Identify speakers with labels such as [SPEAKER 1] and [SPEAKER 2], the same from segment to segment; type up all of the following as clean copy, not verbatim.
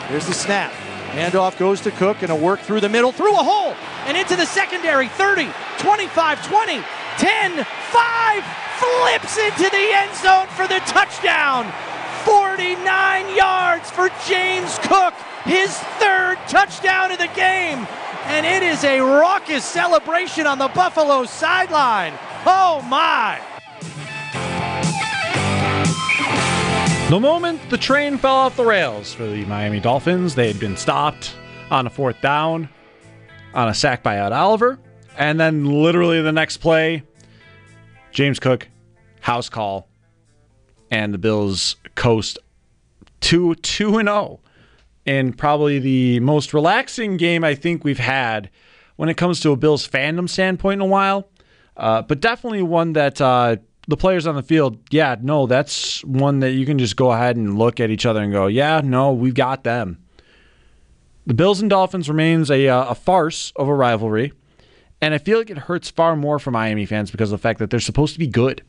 [SPEAKER 1] Here's the snap. Handoff goes to Cook, and a work through the middle, through a hole, and into the secondary. 30, 25, 20, 10, 5, flips into the end zone for the touchdown. 49 yards for James Cook, his third touchdown of the game. And it is a raucous celebration on the Buffalo sideline. Oh, my.
[SPEAKER 2] The moment the train fell off the rails for the Miami Dolphins, they had been stopped on a fourth down on a sack by Ed Oliver. And then literally the next play, James Cook, house call, and the Bills coast 2-0 in probably the most relaxing game I think we've had when it comes to a Bills fandom standpoint in a while. But definitely one that the players on the field, that's one that you can just go ahead and look at each other and go, we've got them. The Bills and Dolphins remains a farce of a rivalry, and I feel like it hurts far more for Miami fans because of the fact that they're supposed to be good.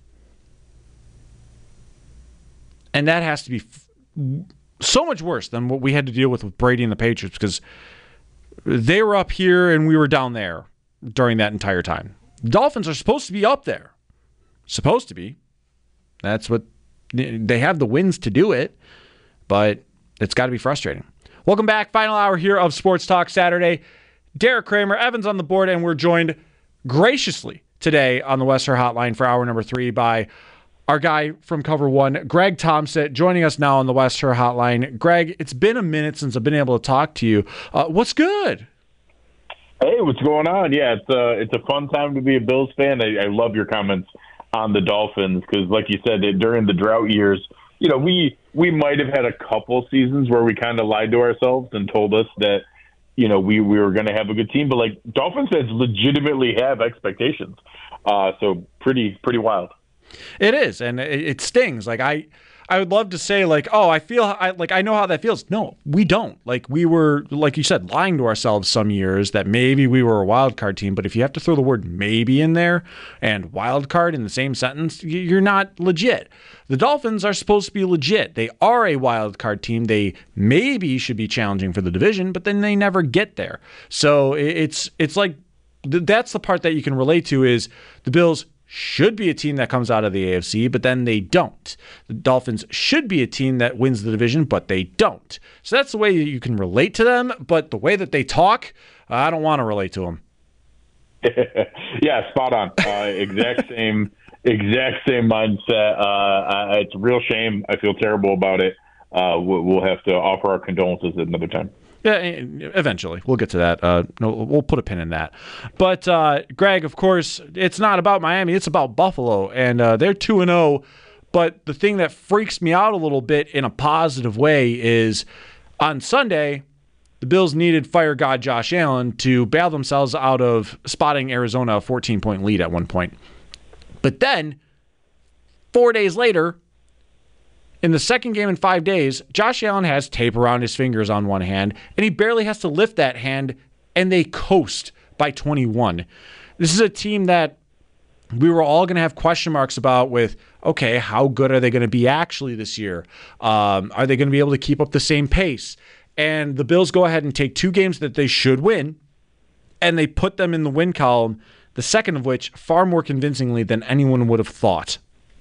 [SPEAKER 2] And that has to be so much worse than what we had to deal with Brady and the Patriots, because they were up here and we were down there during that entire time. The Dolphins are supposed to be up there. Supposed to be. That's what they have, the wins to do it, but it's got to be frustrating. Welcome back. Final hour here of Sports Talk Saturday. Derek Kramer, Evans on the board, and we're joined graciously today on the Western Hotline for hour number 3 by our guy from Cover One, Greg Thompson, joining us now on the Western Hotline. Greg, it's been a minute since I've been able to talk to you. What's good?
[SPEAKER 3] Hey, what's going on? Yeah, it's a fun time to be a Bills fan. I love your comments on the Dolphins because, like you said, during the drought years, we might have had a couple seasons where we kind of lied to ourselves and told us that, we were going to have a good team. But, Dolphins fans legitimately have expectations. So pretty wild.
[SPEAKER 2] It is, and it stings. I would love to say, I know how that feels. No, we don't. We were, like you said, lying to ourselves some years that maybe we were a wild card team. But if you have to throw the word maybe in there and wild card in the same sentence, you're not legit. The Dolphins are supposed to be legit. They are a wild card team. They maybe should be challenging for the division, but then they never get there. So it's like that's the part that you can relate to is the Bills should be a team that comes out of the AFC, but then they don't. The Dolphins should be a team that wins the division, but they don't. So that's the way you can relate to them, but the way that they talk, I don't want to relate to them.
[SPEAKER 3] Yeah, spot on. Exact same mindset. It's a real shame. I feel terrible about it. We'll have to offer our condolences at another time.
[SPEAKER 2] Yeah, eventually. We'll get to that. No, we'll put a pin in that. But, Greg, of course, it's not about Miami. It's about Buffalo. And they're 2-0. But the thing that freaks me out a little bit in a positive way is on Sunday, the Bills needed fire god Josh Allen to bail themselves out of spotting Arizona a 14-point lead at one point. But then, 4 days later, in the second game in 5 days, Josh Allen has tape around his fingers on one hand, and he barely has to lift that hand, and they coast by 21. This is a team that we were all going to have question marks about with, okay, how good are they going to be actually this year? Are they going to be able to keep up the same pace? And the Bills go ahead and take 2 games that they should win, and they put them in the win column, the second of which far more convincingly than anyone would have thought.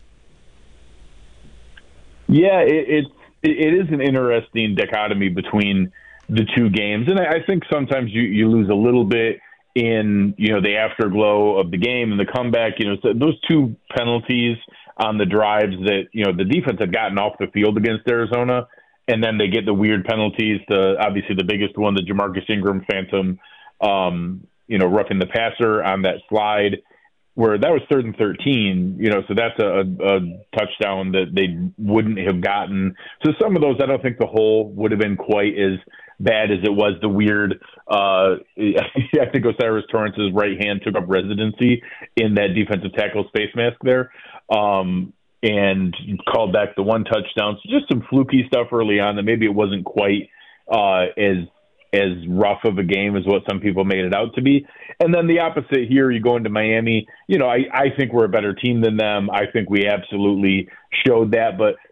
[SPEAKER 3] Yeah, it is an interesting dichotomy between the 2 games. And I think sometimes you lose a little bit in, the afterglow of the game and the comeback. So those 2 penalties on the drives that, the defense had gotten off the field against Arizona, and then they get the weird penalties, obviously the biggest one, the Jamarcus Ingram phantom, roughing the passer on that slide, where that was 3rd and 13, so that's a touchdown that they wouldn't have gotten. So some of those, I don't think the whole would have been quite as bad as it was. The weird, I think Osiris Torrance's right hand took up residency in that defensive tackle space mask there, and called back the 1 touchdown. So just some fluky stuff early on that maybe it wasn't quite as rough of a game as what some people made it out to be. And then the opposite here, you go into Miami, I think we're a better team than them. I think we absolutely showed that. But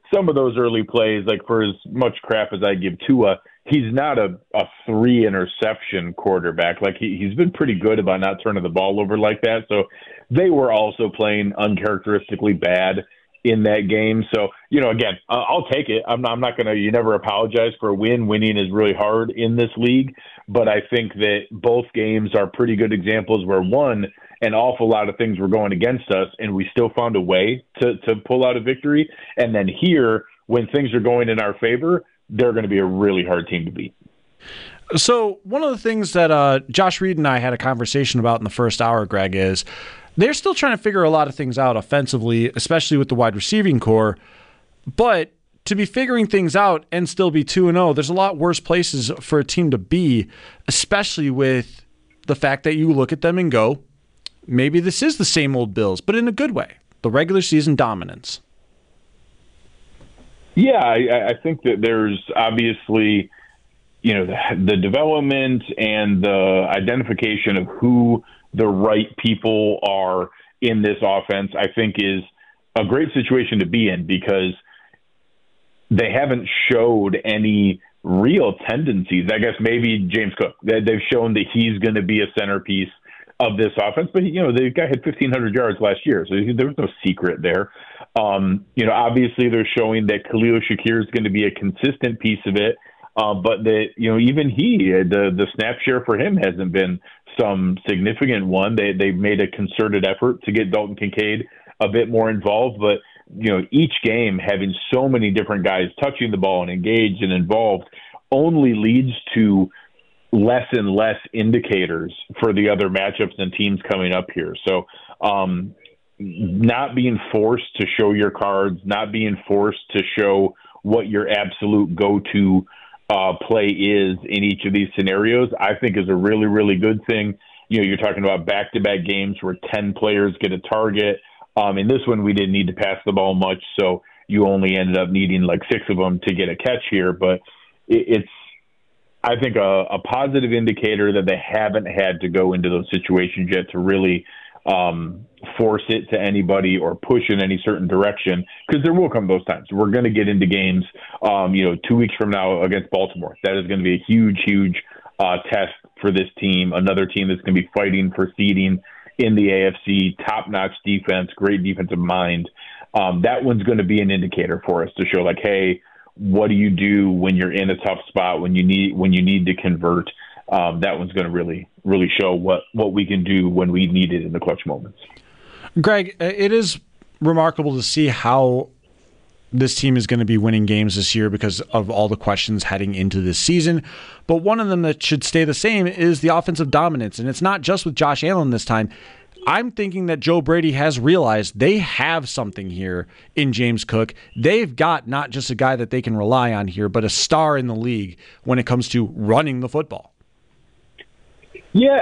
[SPEAKER 3] some of those early plays, like for as much crap as I give Tua, he's not a 3-interception quarterback. Like he's been pretty good about not turning the ball over like that. So they were also playing uncharacteristically bad in that game. So, again, I'll take it. I'm not going to, you never apologize for a win. Winning is really hard in this league. But I think that both games are pretty good examples where, one, an awful lot of things were going against us and we still found a way to pull out a victory. And then here, when things are going in our favor, they're going to be a really hard team to beat.
[SPEAKER 2] So one of the things that Josh Reed and I had a conversation about in the first hour, Greg, is they're still trying to figure a lot of things out offensively, especially with the wide receiving core. But to be figuring things out and still be 2-0, there's a lot worse places for a team to be, especially with the fact that you look at them and go, maybe this is the same old Bills, but in a good way. The regular season dominance.
[SPEAKER 3] Yeah, I think that there's obviously, the development and the identification of who the right people are in this offense, I think is a great situation to be in because they haven't showed any real tendencies. I guess maybe James Cook, they've shown that he's going to be a centerpiece of this offense, but the guy had 1,500 yards last year, so there was no secret there. Obviously they're showing that Khalil Shakir is going to be a consistent piece of it, but that even the snap share for him hasn't been some significant one. They've made a concerted effort to get Dalton Kincaid a bit more involved, but each game having so many different guys touching the ball and engaged and involved only leads to less and less indicators for the other matchups and teams coming up here. So not being forced to show your cards, not being forced to show what your absolute go-to play is in each of these scenarios, I think is a really, really good thing. You're talking about back-to-back games where 10 players get a target. In this one, we didn't need to pass the ball much, so you only ended up needing like 6 of them to get a catch here. But it's, I think, a positive indicator that they haven't had to go into those situations yet to really force it to anybody or push in any certain direction, because there will come those times. We're going to get into games, 2 weeks from now against Baltimore. That is going to be a huge, huge test for this team, another team that's going to be fighting for seeding in the AFC, top-notch defense, great defensive mind. That one's going to be an indicator for us to show, like, hey, what do you do when you're in a tough spot, when you need to convert? That one's going to really, really show what we can do when we need it in the clutch moments.
[SPEAKER 2] Greg, it is remarkable to see how this team is going to be winning games this year because of all the questions heading into this season. But one of them that should stay the same is the offensive dominance. And it's not just with Josh Allen this time. I'm thinking that Joe Brady has realized they have something here in James Cook. They've got not just a guy that they can rely on here, but a star in the league when it comes to running the football.
[SPEAKER 3] Yeah,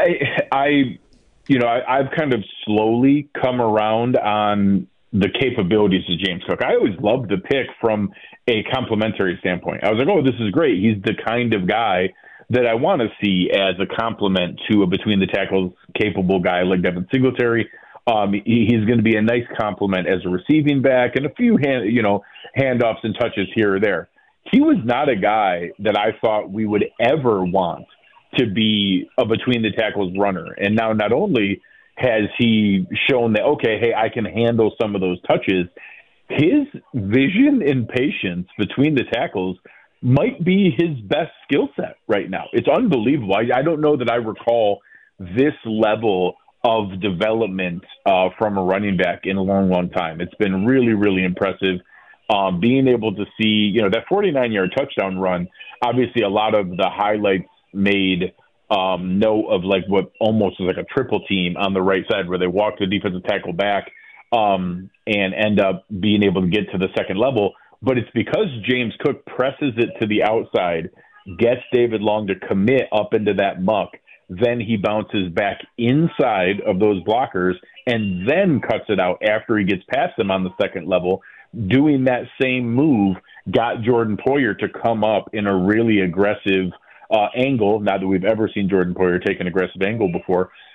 [SPEAKER 3] I've kind of slowly come around on the capabilities of James Cook. I always loved the pick from a complimentary standpoint. I was like, oh, this is great. He's the kind of guy that I want to see as a complement to a between the tackles capable guy like Devin Singletary. He's going to be a nice complement as a receiving back and a few handoffs and touches here or there. He was not a guy that I thought we would ever want to be a between the tackles runner. And now not only has he shown that, okay, hey, I can handle some of those touches, his vision and patience between the tackles might be his best skill set right now. It's unbelievable. I don't know that I recall this level of development from a running back in a long, long time. It's been really, really impressive. Being able to see, that 49-yard touchdown run, obviously a lot of the highlights made note of like what almost was like a triple team on the right side where they walk the defensive tackle back and end up being able to get to the second level. But it's because James Cook presses it to the outside, gets David Long to commit up into that muck, then he bounces back inside of those blockers and then cuts it out after he gets past them on the second level. Doing that same move got Jordan Poyer to come up in a really aggressive angle. Not that we've ever seen Jordan Poyer take an aggressive angle before.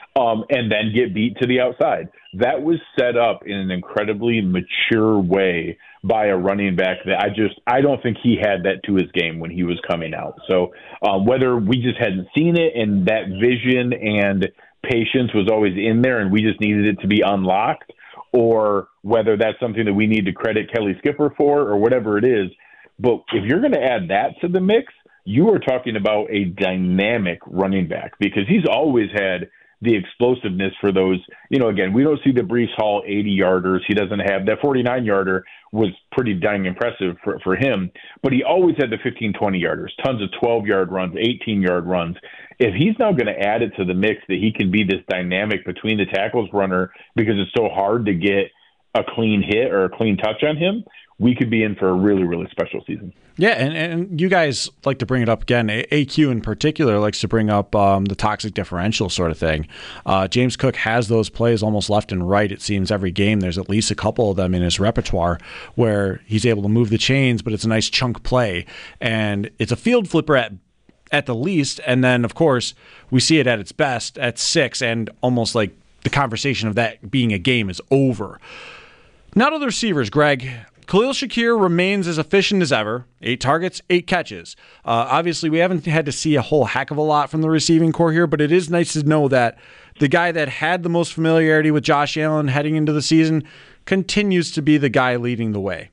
[SPEAKER 3] and then get beat to the outside. That was set up in an incredibly mature way by a running back that I don't think he had that to his game when he was coming out. So whether we just hadn't seen it and that vision and patience was always in there and we just needed it to be unlocked, or whether that's something that we need to credit Kelly Skipper for or whatever it is. But if you're going to add that to the mix, you are talking about a dynamic running back, because he's always had the explosiveness for those. Again, we don't see the Breece Hall 80-yarders. He doesn't have that 49-yarder was pretty dang impressive for him, but he always had the 15, 20-yarders, tons of 12-yard runs, 18-yard runs. If he's now going to add it to the mix that he can be this dynamic between the tackles runner because it's so hard to get a clean hit or a clean touch on him, we could be in for a really, really special season.
[SPEAKER 2] Yeah, and you guys like to bring it up again. AQ in particular likes to bring up the toxic differential sort of thing. James Cook has those plays almost left and right. It seems every game there's at least a couple of them in his repertoire where he's able to move the chains, but it's a nice chunk play. And it's a field flipper at the least. And then, of course, we see it at its best at 6, and almost like the conversation of that being a game is over. Now to the receivers, Greg. Khalil Shakir remains as efficient as ever. 8 targets, 8 catches. Obviously, we haven't had to see a whole heck of a lot from the receiving core here, but it is nice to know that the guy that had the most familiarity with Josh Allen heading into the season continues to be the guy leading the way.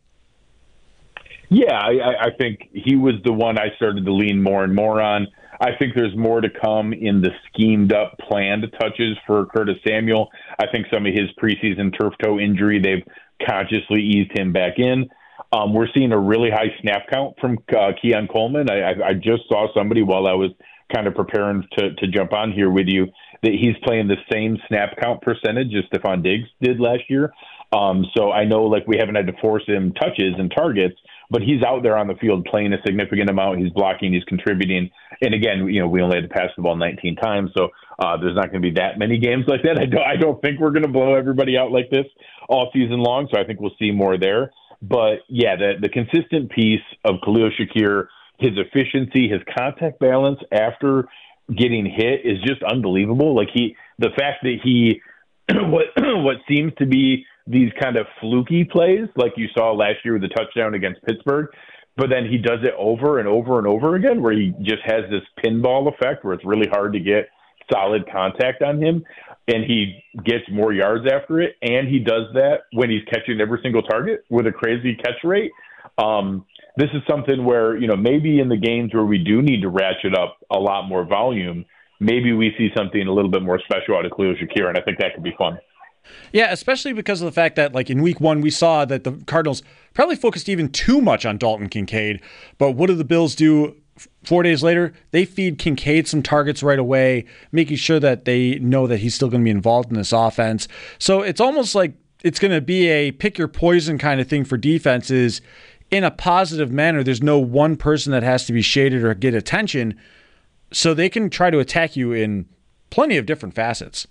[SPEAKER 3] Yeah, I think he was the one I started to lean more and more on. I think there's more to come in the schemed-up, planned touches for Curtis Samuel. I think some of his preseason turf toe injury, they've consciously eased him back in. We're seeing a really high snap count from Keon Coleman. I just saw somebody while I was kind of preparing to jump on here with you that he's playing the same snap count percentage as Stephon Diggs did last year. So I know we haven't had to force him touches and targets, but he's out there on the field playing a significant amount. He's blocking, he's contributing. And again, we only had to pass the ball 19 times, so there's not going to be that many games like that. I don't think we're going to blow everybody out like this all season long, so I think we'll see more there. But yeah, the consistent piece of Khalil Shakir, his efficiency, his contact balance after getting hit is just unbelievable. The fact that he what seems to be these kind of fluky plays, like you saw last year with the touchdown against Pittsburgh, but then he does it over and over and over again, where he just has this pinball effect where it's really hard to get solid contact on him, and he gets more yards after it, and he does that when he's catching every single target with a crazy catch rate. This is something where, maybe in the games where we do need to ratchet up a lot more volume, maybe we see something a little bit more special out of Khalil Shakir, and I think that could be fun.
[SPEAKER 2] Yeah, especially because of the fact that, in week 1, we saw that the Cardinals probably focused even too much on Dalton Kincaid. But what do the Bills do 4 days later? They feed Kincaid some targets right away, making sure that they know that he's still going to be involved in this offense. So it's almost like it's going to be a pick your poison kind of thing for defenses in a positive manner. There's no one person that has to be shaded or get attention, so they can try to attack you in plenty of different facets.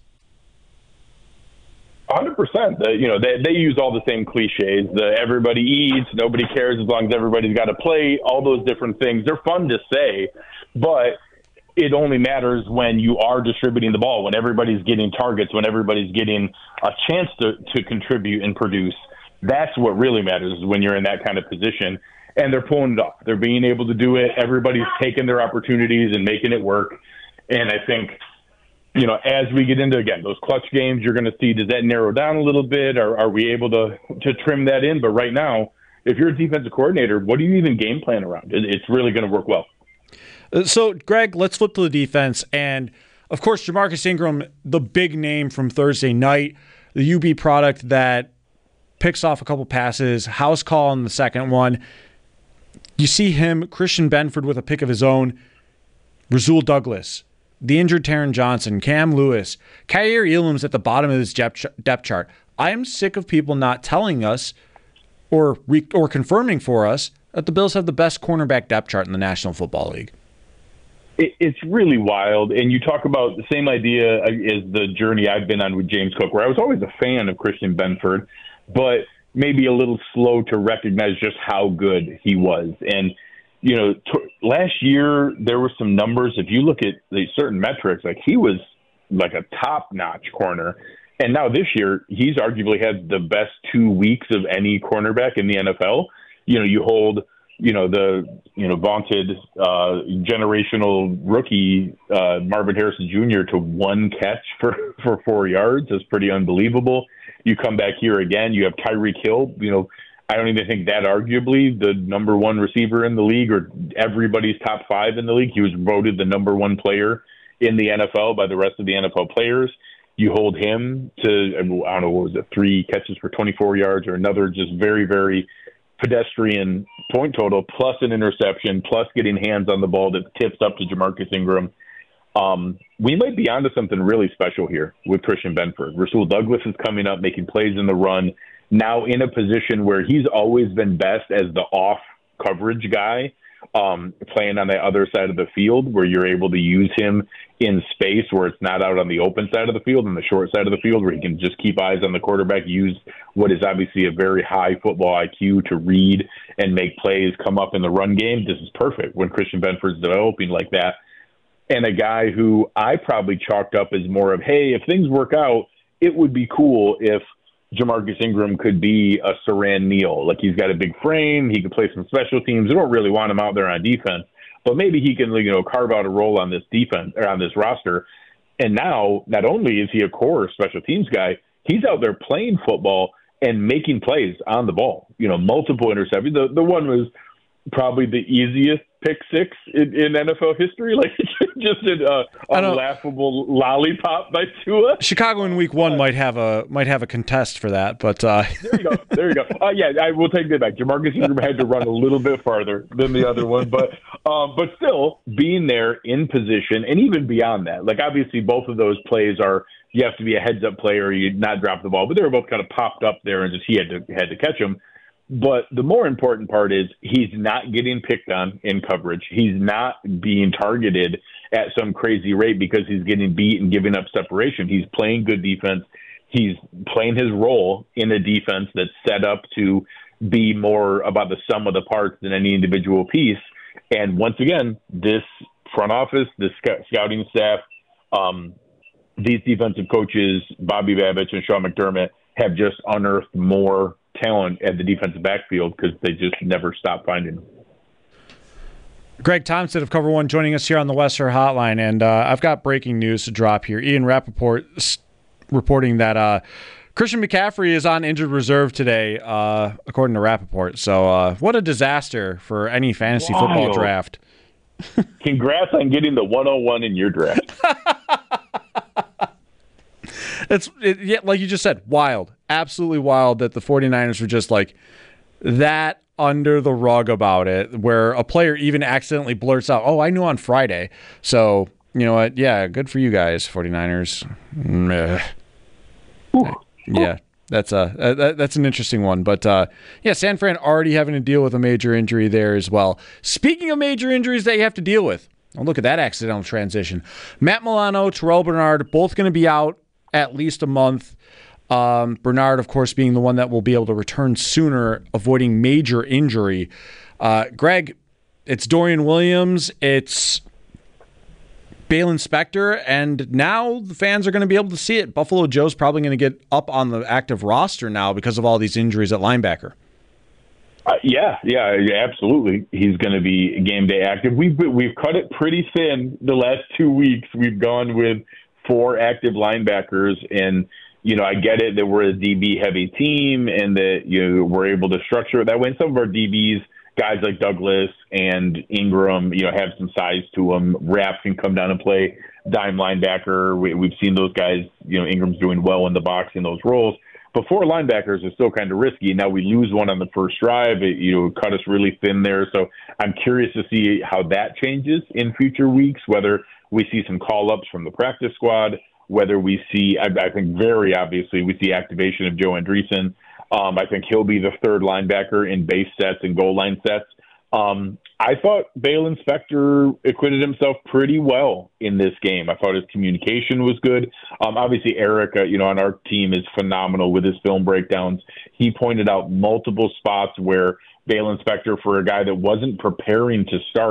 [SPEAKER 3] 100%. They use all the same cliches. Everybody eats, nobody cares as long as everybody's got a plate, all those different things. They're fun to say, but it only matters when you are distributing the ball, when everybody's getting targets, when everybody's getting a chance to contribute and produce. That's what really matters, is when you're in that kind of position. And they're pulling it off. They're being able to do it. Everybody's taking their opportunities and making it work. And I think, as we get into, again, those clutch games, you're going to see, does that narrow down a little bit, or are we able to trim that in? But right now, if you're a defensive coordinator, what do you even game plan around? It's really going to work well.
[SPEAKER 2] So, Greg, let's flip to the defense. And, of course, Jamarcus Ingram, the big name from Thursday night, the UB product that picks off a couple passes, house call on the second one. You see him, Christian Benford with a pick of his own, Rasul Douglas, the injured Taron Johnson, Cam Lewis, Kaiir Elam's at the bottom of this depth chart. I am sick of people not telling us or confirming for us that the Bills have the best cornerback depth chart in the National Football League.
[SPEAKER 3] It's really wild. And you talk about the same idea as the journey I've been on with James Cook, where I was always a fan of Christian Benford, but maybe a little slow to recognize just how good he was. And last year there were some numbers. If you look at the certain metrics, he was like a top-notch corner. And now this year, he's arguably had the best 2 weeks of any cornerback in the NFL. You hold, the, vaunted generational rookie Marvin Harrison Jr. to one catch for 4 yards. That's pretty unbelievable. You come back here again, you have Tyreek Hill, I don't even think that arguably the number one receiver in the league or everybody's top 5 in the league. He was voted the number one player in the NFL by the rest of the NFL players. You hold him to, I don't know, what was it, 3 catches for 24 yards or another just very, very pedestrian point total, plus an interception, plus getting hands on the ball that tips up to Jamarcus Ingram. We might be onto something really special here with Christian Benford. Rasul Douglas is coming up, making plays in the run, now in a position where he's always been best as the off coverage guy, playing on the other side of the field where you're able to use him in space where it's not out on the open side of the field and the short side of the field where he can just keep eyes on the quarterback, use what is obviously a very high football IQ to read and make plays, come up in the run game. This is perfect when Christian Benford's developing like that. And a guy who I probably chalked up as more of, hey, if things work out, it would be cool if Jamarcus Ingram could be a Siran Neal. Like, he's got a big frame. He could play some special teams. We don't really want him out there on defense, but maybe he can, carve out a role on this defense or on this roster. And now, not only is he a core special teams guy, he's out there playing football and making plays on the ball. Multiple interceptions. The one was probably the easiest pick six in NFL history. Like, just an unlaughable lollipop by Tua.
[SPEAKER 2] Chicago in Week 1 might have a contest for that, but
[SPEAKER 3] there you go. Yeah, I will take that back. Jamarcus Ingram had to run a little bit farther than the other one, but still being there in position, and even beyond that, like, obviously both of those plays are, you have to be a heads up player, you not drop the ball, but they were both kind of popped up there, and just he had to catch them. But the more important part is he's not getting picked on in coverage. He's not being targeted at some crazy rate because he's getting beat and giving up separation. He's playing good defense. He's playing his role in a defense that's set up to be more about the sum of the parts than any individual piece. And once again, this front office, this scouting staff, these defensive coaches, Bobby Babich and Sean McDermott, have just unearthed more talent at the defensive backfield because they just never stop finding them.
[SPEAKER 2] Greg Thompson of Cover One joining us here on the Western Hotline, and I've got breaking news to drop here. Ian Rappaport reporting that Christian McCaffrey is on injured reserve today, according to Rappaport. So what a disaster for any fantasy football draft.
[SPEAKER 3] Congrats on getting the 101 in your draft.
[SPEAKER 2] Yeah, like you just said, wild. Absolutely wild that the 49ers were just like that under the rug about it, where a player even accidentally blurts out, "Oh, I knew on Friday." So, you know what? Yeah, good for you guys, 49ers. Yeah, that's an interesting one. But, yeah, San Fran already having to deal with a major injury there as well. Speaking of major injuries that you have to deal with, oh, look at that accidental transition. Matt Milano, Terrell Bernard, both going to be out at least a month. Bernard, of course, being the one that will be able to return sooner, avoiding major injury. Greg, it's Dorian Williams, it's Balen Spector, and now the fans are going to be able to see it. Buffalo Joe's probably going to get up on the active roster now because of all these injuries at linebacker.
[SPEAKER 3] Yeah, absolutely. He's going to be game day active. We've cut it pretty thin the last 2 weeks. We've gone with 4 active linebackers, and I get it that we're a DB heavy team and that we're able to structure it that way. And some of our DBs, guys like Douglas and Ingram, have some size to them. Rapp can come down and play dime linebacker. We've seen those guys. Ingram's doing well in the box in those roles. But 4 linebackers are still kind of risky. Now we lose one on the first drive. It cut us really thin there. So I'm curious to see how that changes in future weeks, whether we see some call-ups from the practice squad, whether we see, I think very obviously, we see activation of Joe Andreessen. I think he'll be the third linebacker in base sets and goal line sets. I thought Balen Spector acquitted himself pretty well in this game. I thought his communication was good. Obviously, Eric, on our team is phenomenal with his film breakdowns. He pointed out multiple spots where Balen Spector, for a guy that wasn't preparing to start,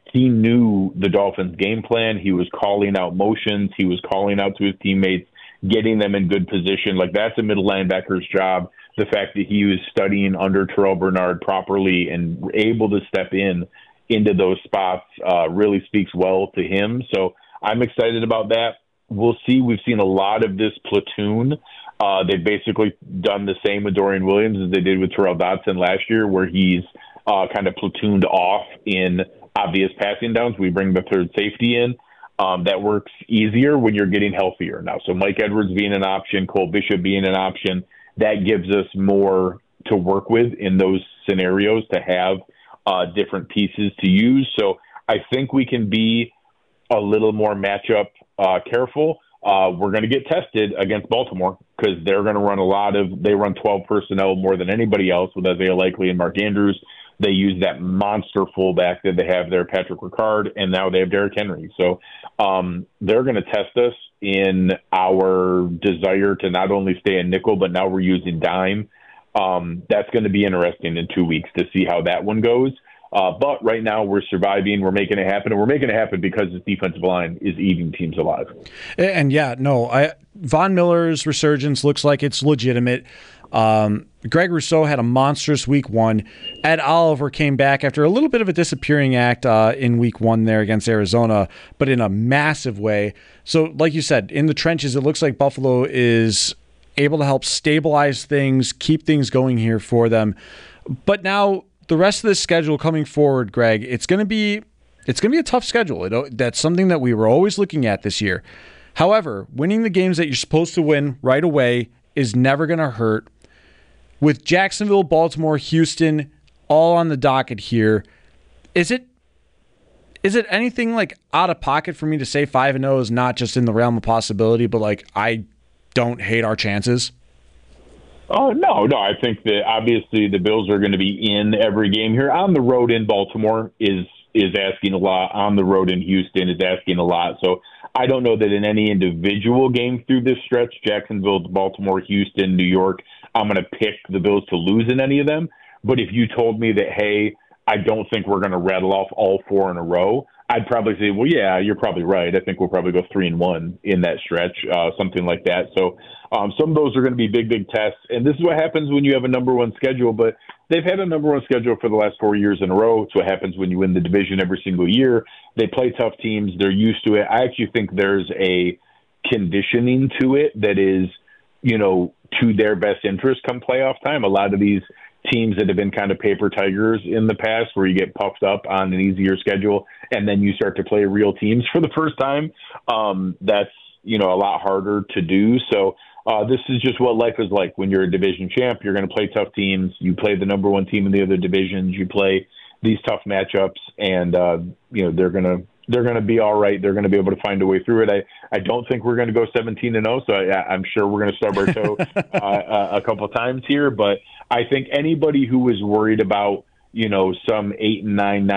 [SPEAKER 3] he knew the Dolphins' game plan. He was calling out motions. He was calling out to his teammates, getting them in good position. Like, that's a middle linebacker's job. The fact that he was studying under Terrell Bernard properly and able to step into those spots really speaks well to him. So I'm excited about that. We'll see. We've seen a lot of this platoon. They've basically done the same with Dorian Williams as they did with Terrell Dotson last year, where he's kind of platooned off in obvious passing downs. We bring the third safety in. That works easier when you're getting healthier now. So Mike Edwards being an option, Cole Bishop being an option, that gives us more to work with in those scenarios to have different pieces to use. So I think we can be a little more matchup careful. We're going to get tested against Baltimore because they're going to run they run 12 personnel more than anybody else with Isaiah Likely and Mark Andrews. They use that monster fullback that they have there, Patrick Ricard, and now they have Derrick Henry. So they're going to test us in our desire to not only stay in nickel, but now we're using dime. That's going to be interesting in 2 weeks to see how that one goes. But right now we're surviving. We're making it happen. And we're making it happen because this defensive line is eating teams alive.
[SPEAKER 2] And Von Miller's resurgence looks like it's legitimate. Greg Rousseau had a monstrous week 1. Ed Oliver came back after a little bit of a disappearing act in week 1 there against Arizona, but in a massive way. So like you said, in the trenches, it looks like Buffalo is able to help stabilize things, keep things going here for them. But now the rest of the schedule coming forward, Greg, it's going to be a tough schedule. That's something that we were always looking at this year. However, winning the games that you're supposed to win right away is never going to hurt. With Jacksonville, Baltimore, Houston all on the docket here, is it anything like out of pocket for me to say 5-0 is not just in the realm of possibility, but like I don't hate our chances?
[SPEAKER 3] Oh, no. I think that obviously the Bills are going to be in every game here. On the road in Baltimore is asking a lot. On the road in Houston is asking a lot. So I don't know that in any individual game through this stretch, Jacksonville, Baltimore, Houston, New York, I'm going to pick the Bills to lose in any of them. But if you told me that, hey, I don't think we're going to rattle off all 4 in a row, I'd probably say, well, yeah, you're probably right. I think we'll probably go 3-1 in that stretch, something like that. So some of those are going to be big, big tests. And this is what happens when you have a number 1 schedule. But they've had a number 1 schedule for the last 4 years in a row. It's what happens when you win the division every single year. They play tough teams. They're used to it. I actually think there's a conditioning to it that is, to their best interest come playoff time. A lot of these teams that have been kind of paper tigers in the past where you get puffed up on an easier schedule and then you start to play real teams for the first time. That's, a lot harder to do. So this is just what life is like when you're a division champ. You're going to play tough teams. You play the number 1 team in the other divisions. You play these tough matchups and, they're going to be all right. They're going to be able to find a way through it. I don't think we're going to go 17-0, so I'm sure we're going to stub our toe a couple times here. But I think anybody who was worried about, some 8-9,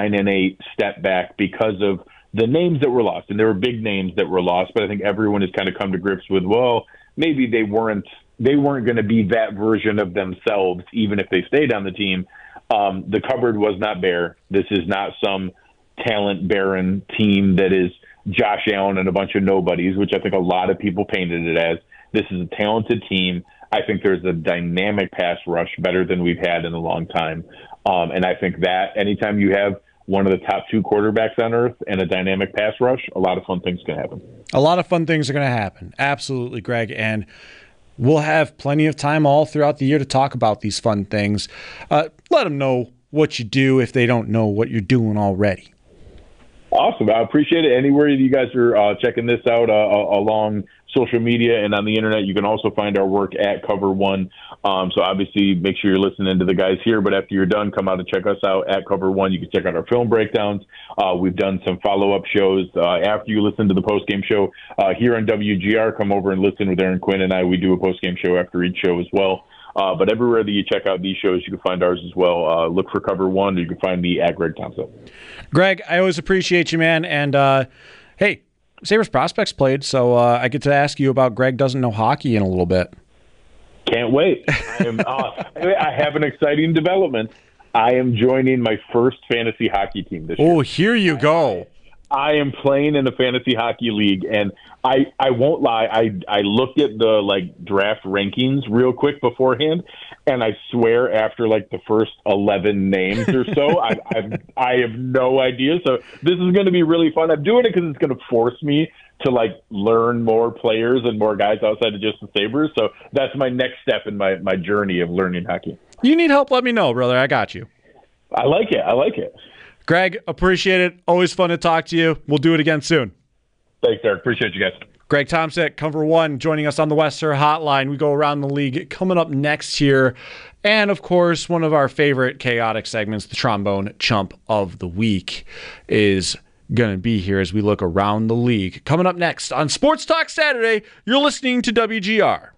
[SPEAKER 3] 9-8 step back because of the names that were lost, and there were big names that were lost, but I think everyone has kind of come to grips with, well, maybe they weren't going to be that version of themselves, even if they stayed on the team. The cupboard was not bare. This is not some talent barren team that is Josh Allen and a bunch of nobodies, which I think a lot of people painted it as. This is a talented team. I think there's a dynamic pass rush better than we've had in a long time. And I think that anytime you have one of the top 2 quarterbacks on earth and a dynamic pass rush, a lot of fun things can happen.
[SPEAKER 2] A lot of fun things are going to happen. Absolutely, Greg. And we'll have plenty of time all throughout the year to talk about these fun things. Let them know what you do if they don't know what you're doing already.
[SPEAKER 3] Awesome. I appreciate it. Anywhere you guys are checking this out along social media and on the internet, you can also find our work at Cover One. So obviously make sure you're listening to the guys here, but after you're done, come out and check us out at Cover One. You can check out our film breakdowns. We've done some follow-up shows after you listen to the post-game show here on WGR. Come over and listen with Aaron Quinn and I. We do a post-game show after each show as well. But everywhere that you check out these shows, you can find ours as well. Look for Cover One, or you can find me at Greg Thompson.
[SPEAKER 2] Greg, I always appreciate you, man. And, hey, Sabres Prospects played, so I get to ask you about Greg Doesn't Know Hockey in a little bit.
[SPEAKER 3] Can't wait. I have an exciting development. I am joining my first fantasy hockey team this year.
[SPEAKER 2] Oh, here you go.
[SPEAKER 3] I am playing in a fantasy hockey league, and I won't lie. I looked at the draft rankings real quick beforehand, and I swear after the first 11 names or so, I have no idea. So this is going to be really fun. I'm doing it because it's going to force me to learn more players and more guys outside of just the Sabres. So that's my next step in my journey of learning hockey.
[SPEAKER 2] You need help? Let me know, brother. I got you.
[SPEAKER 3] I like it.
[SPEAKER 2] Greg, appreciate it. Always fun to talk to you. We'll do it again soon.
[SPEAKER 3] Thanks, Derek. Appreciate you guys.
[SPEAKER 2] Greg Tomczyk, Cover One, joining us on the Western Hotline. We go around the league coming up next here. And, of course, one of our favorite chaotic segments, the Trombone Chump of the Week, is going to be here as we look around the league. Coming up next on Sports Talk Saturday, you're listening to WGR.